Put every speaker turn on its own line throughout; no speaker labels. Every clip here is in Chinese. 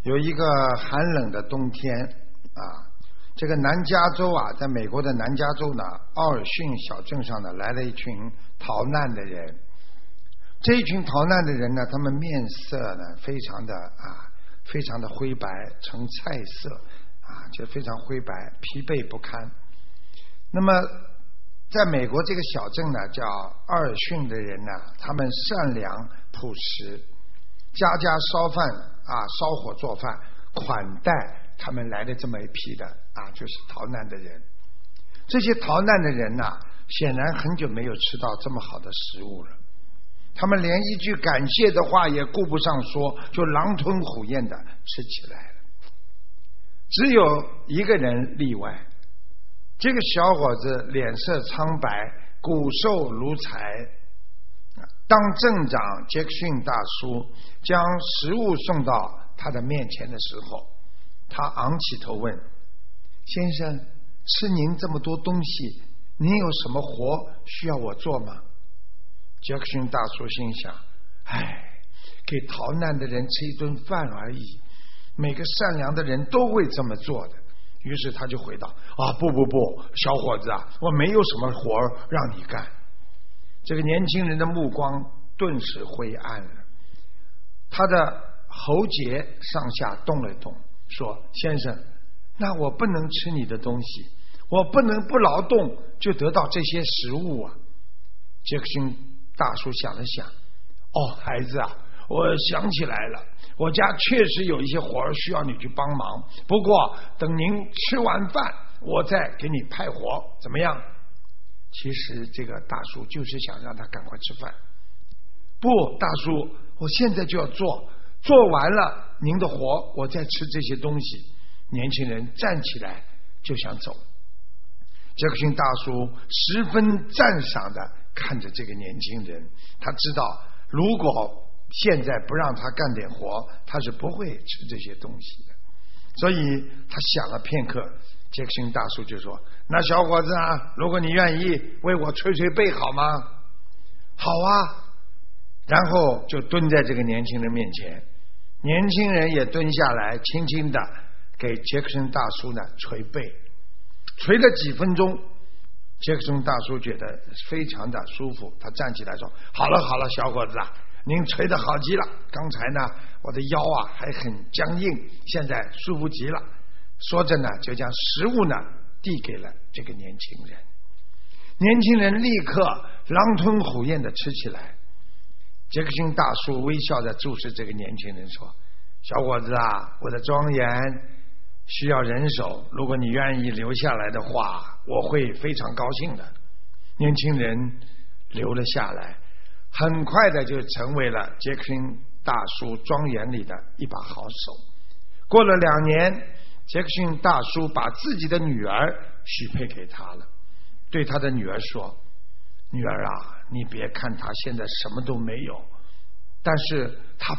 有一个寒冷的冬天啊，这个南加州啊，在美国的南加州呢，奥尔逊小镇上呢，来了一群逃难的人。这一群逃难的人呢，他们面色呢非常的灰白，呈菜色啊，就非常灰白，疲惫不堪。那么在美国这个小镇呢，叫奥尔逊的人呢，他们善良朴实，家家烧饭啊，烧火做饭，款待他们来的这么一批的啊，就是逃难的人。这些逃难的人呢，显然很久没有吃到这么好的食物了，他们连一句感谢的话也顾不上说，就狼吞虎咽的吃起来了。只有一个人例外，这个小伙子脸色苍白，骨瘦如柴。当镇长杰克逊大叔将食物送到他的面前的时候，他昂起头问：先生，吃您这么多东西，您有什么活需要我做吗？杰克逊大叔心想：给逃难的人吃一顿饭而已，每个善良的人都会这么做的。于是他就回答：不，小伙子啊，我没有什么活让你干。这个年轻人的目光顿时灰暗了，他的喉结上下动了动，说：先生，那我不能吃你的东西，我不能不劳动就得到这些食物啊。杰克逊大叔想了想：孩子啊，我想起来了，我家确实有一些活需要你去帮忙，不过等您吃完饭我再给你派活，怎么样？其实这个大叔就是想让他赶快吃饭。不，大叔，我现在就要做完了您的活我再吃这些东西。年轻人站起来就想走。杰克逊大叔十分赞赏的看着这个年轻人，他知道如果现在不让他干点活，他是不会吃这些东西的。所以他想了片刻，杰克逊大叔就说：那小伙子啊，如果你愿意为我捶捶背好吗？好啊。然后就蹲在这个年轻人面前，年轻人也蹲下来，轻轻的给杰克逊大叔呢捶背，捶了几分钟，杰克逊大叔觉得非常的舒服，他站起来说：好了，小伙子啊，您捶得好极了，刚才呢我的腰啊还很僵硬，现在舒服极了。说着呢，就将食物呢递给了这个年轻人。年轻人立刻狼吞虎咽的吃起来。杰克逊大叔微笑着注视这个年轻人说：小伙子啊，我的庄园需要人手，如果你愿意留下来的话，我会非常高兴的。年轻人留了下来，很快的就成为了杰克逊大叔庄园里的一把好手。过了2年，杰克逊大叔把自己的女儿许配给他了，对他的女儿说：女儿啊，你别看他现在什么都没有，但是他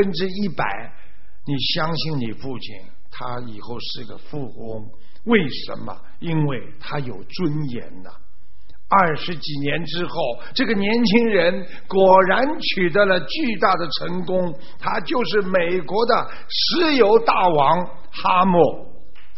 100%，你相信你父亲，他以后是个富翁。为什么？因为他有尊严呐。20几年之后，这个年轻人果然取得了巨大的成功，他就是美国的石油大王哈默。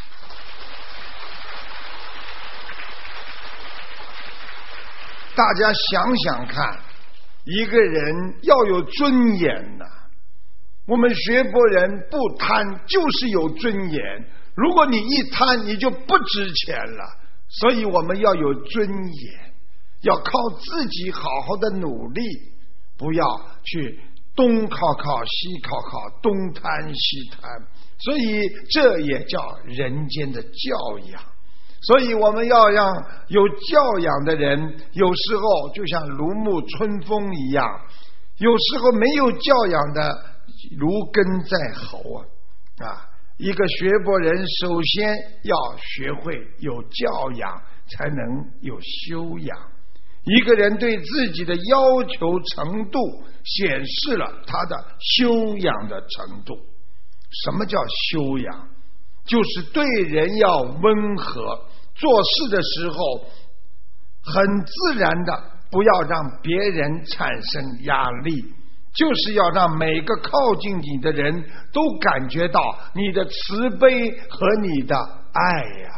大家想想看，一个人要有尊严呐。我们学佛人不贪就是有尊严，如果你一贪你就不值钱了。所以我们要有尊严，要靠自己好好的努力，不要去东靠西靠，东贪西贪。所以这也叫人间的教养。所以我们要让有教养的人，有时候就像如沐春风一样，有时候没有教养的如鲠在喉啊！一个学佛人首先要学会有教养，才能有修养。一个人对自己的要求程度，显示了他的修养的程度。什么叫修养？就是对人要温和，做事的时候很自然的，不要让别人产生压力， 就是要让每个靠近你的人都感觉到你的慈悲和你的爱呀。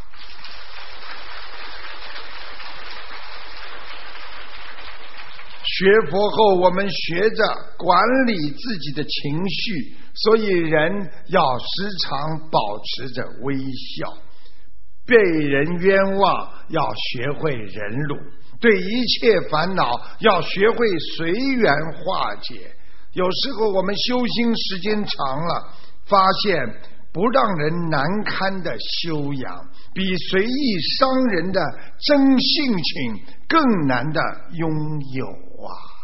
学佛后，我们学着管理自己的情绪，所以人要时常保持着微笑。被人冤枉，要学会忍辱；对一切烦恼，要学会随缘化解。有时候我们修心时间长了，发现不让人难堪的修养，比随意伤人的真性情更难的拥有啊！